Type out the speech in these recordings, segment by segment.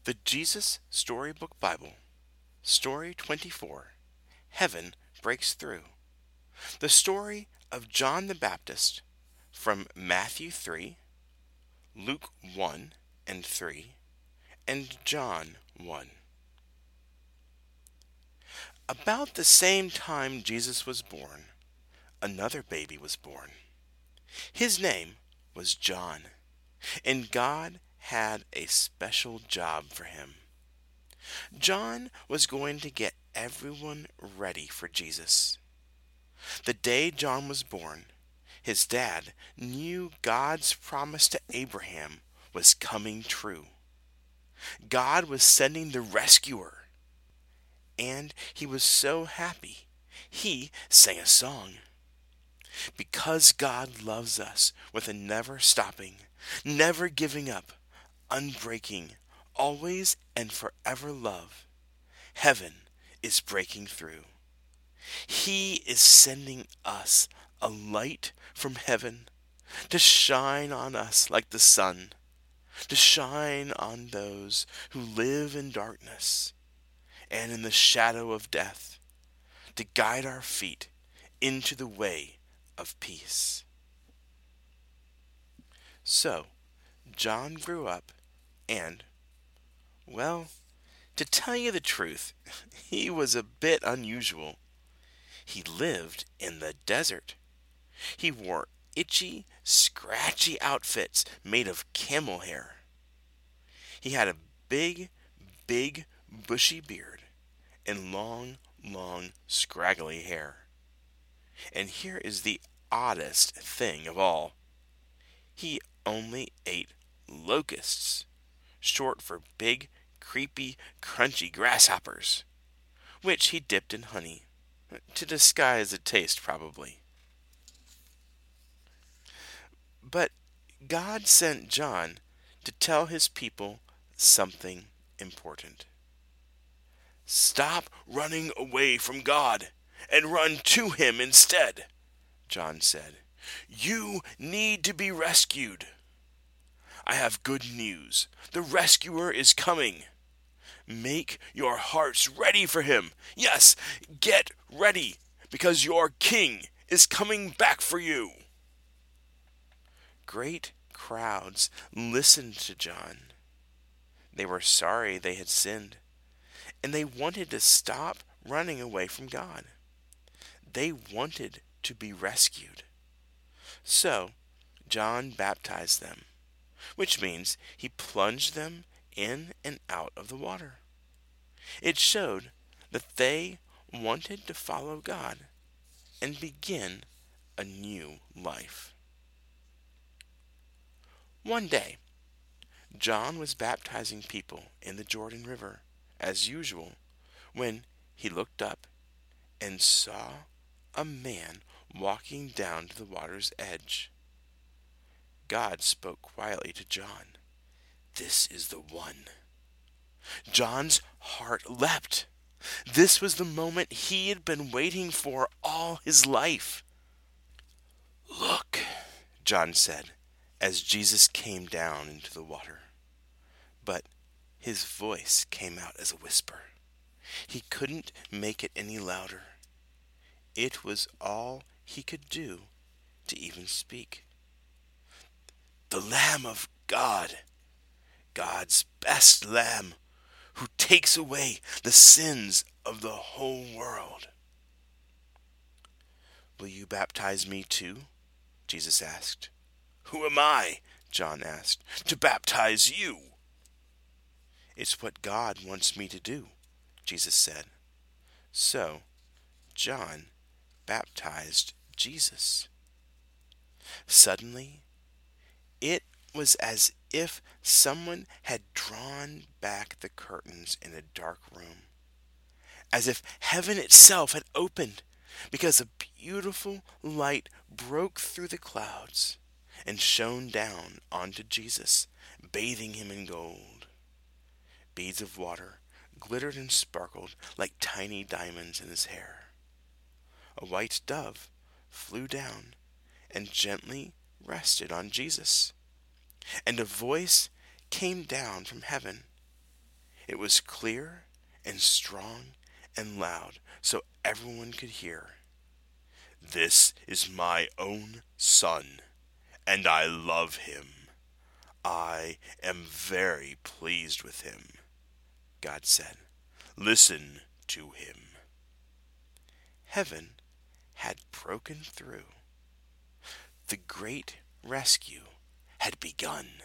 The Jesus Storybook Bible, Story 24, Heaven Breaks Through. The story of John the Baptist from Matthew 3, Luke 1 and 3, and John 1. About the same time Jesus was born, another baby was born. His name was John, and God had a special job for him. John was going to get everyone ready for Jesus. The day John was born, his dad knew God's promise to Abraham was coming true. God was sending the rescuer, and he was so happy. He sang a song. Because God loves us with a never stopping, never giving up, unbreaking, always and forever love, heaven is breaking through. He is sending us a light from heaven to shine on us like the sun, to shine on those who live in darkness and in the shadow of death, to guide our feet into the way of peace. So, John grew up and, well, to tell you the truth, he was a bit unusual. He lived in the desert. He wore itchy, scratchy outfits made of camel hair. He had a big, bushy beard and long, scraggly hair. And here is the oddest thing of all. He only ate locusts, short for big, creepy, crunchy grasshoppers, which he dipped in honey, to disguise the taste probably. But God sent John to tell his people something important. Stop running away from God and run to him instead, John said. You need to be rescued. I have good news. The rescuer is coming. Make your hearts ready for him. Yes, get ready, because your king is coming back for you. Great crowds listened to John. They were sorry they had sinned, and they wanted to stop running away from God. They wanted to be rescued. So, John baptized them, which means he plunged them in and out of the water. It showed that they wanted to follow God and begin a new life. One day, John was baptizing people in the Jordan River, as usual, when he looked up and saw a man walking down to the water's edge. God spoke quietly to John. This is the one. John's heart leapt. This was the moment he had been waiting for all his life. Look, John said, as Jesus came down into the water. But his voice came out as a whisper. He couldn't make it any louder. It was all he could do to even speak. The Lamb of God, God's best Lamb, who takes away the sins of the whole world. Will you baptize me too? Jesus asked. Who am I, John asked, to baptize you? It's what God wants me to do, Jesus said. So, John baptized Jesus. Suddenly, it was as if someone had drawn back the curtains in a dark room, as if heaven itself had opened, because a beautiful light broke through the clouds and shone down onto Jesus, bathing him in gold. Beads of water glittered and sparkled like tiny diamonds in his hair. A white dove flew down and gently rested on Jesus. And a voice came down from heaven. It was clear and strong and loud, so everyone could hear. "This is my own son, and I love him. I am very pleased with him," God said. "Listen to him." Heaven had broken through. The great rescue had begun.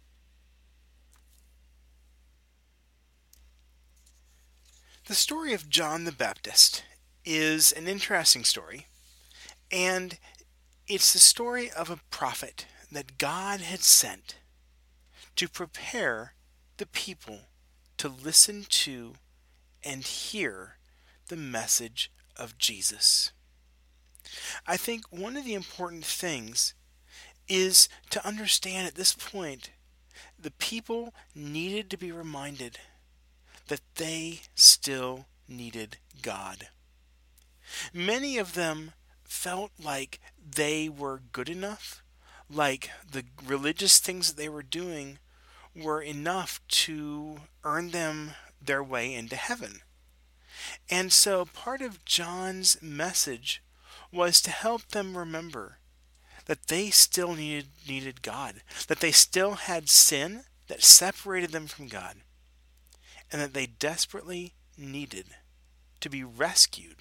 The story of John the Baptist is an interesting story, and it's the story of a prophet that God had sent to prepare the people to listen to and hear the message of Jesus. I think one of the important things is to understand at this point the people needed to be reminded that they still needed God. Many of them felt like they were good enough, like the religious things that they were doing were enough to earn them their way into heaven. And so part of John's message was to help them remember that they still needed God, that they still had sin that separated them from God, and that they desperately needed to be rescued.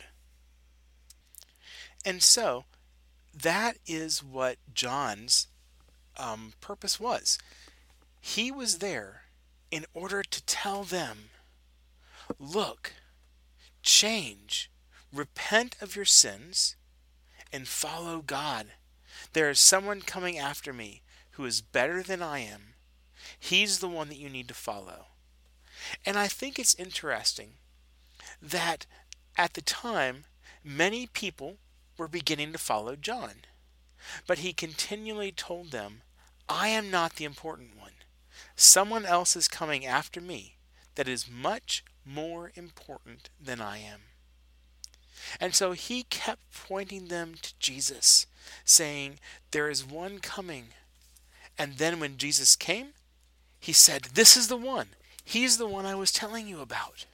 And so that is what John's purpose was. He was there in order to tell them, look, change, repent of your sins, and follow God. There is someone coming after me who is better than I am. He's the one that you need to follow. And I think it's interesting that at the time, many people were beginning to follow John. But he continually told them, I am not the important one. Someone else is coming after me that is much more important than I am. And so he kept pointing them to Jesus, saying, there is one coming. And then when Jesus came, he said, this is the one. He's the one I was telling you about.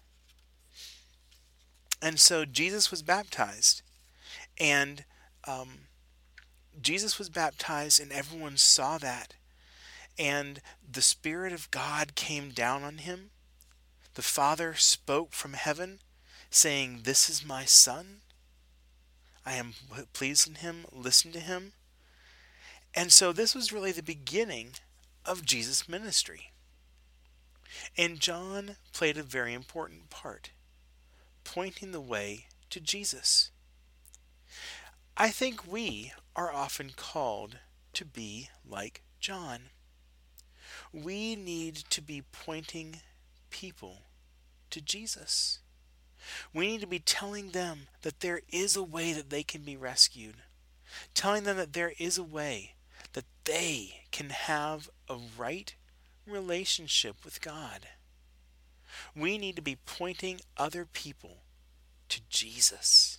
And so Jesus was baptized. And Jesus was baptized, and everyone saw that. And the Spirit of God came down on him. The Father spoke from heaven, saying, this is my Son. I am pleased in him. Listen to him. And so this was really the beginning of Jesus' ministry. And John played a very important part, pointing the way to Jesus. I think we are often called to be like John. We need to be pointing people to Jesus. We need to be telling them that there is a way that they can be rescued. Telling them that there is a way that they can have a right relationship with God. We need to be pointing other people to Jesus.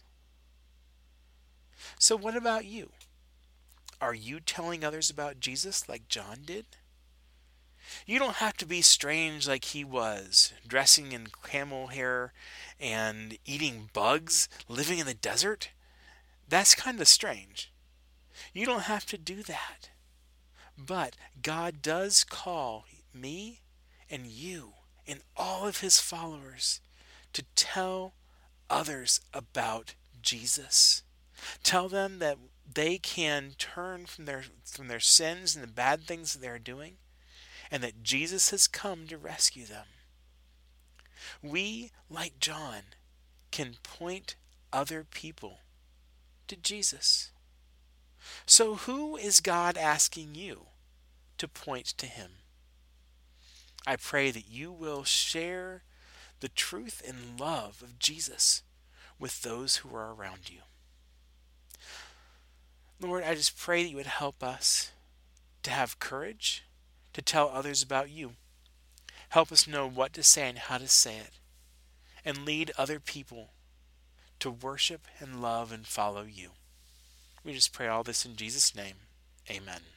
So what about you? Are you telling others about Jesus like John did? You don't have to be strange like he was, dressing in camel hair and eating bugs, living in the desert. That's kind of strange. You don't have to do that. But God does call me and you and all of his followers to tell others about Jesus. Tell them that they can turn from their sins and the bad things that they're doing, and that Jesus has come to rescue them. We, like John, can point other people to Jesus. So who is God asking you to point to him? I pray that you will share the truth and love of Jesus with those who are around you. Lord, I just pray that you would help us to have courage to tell others about you. Help us know what to say and how to say it, and lead other people to worship and love and follow you. We just pray all this in Jesus' name. Amen.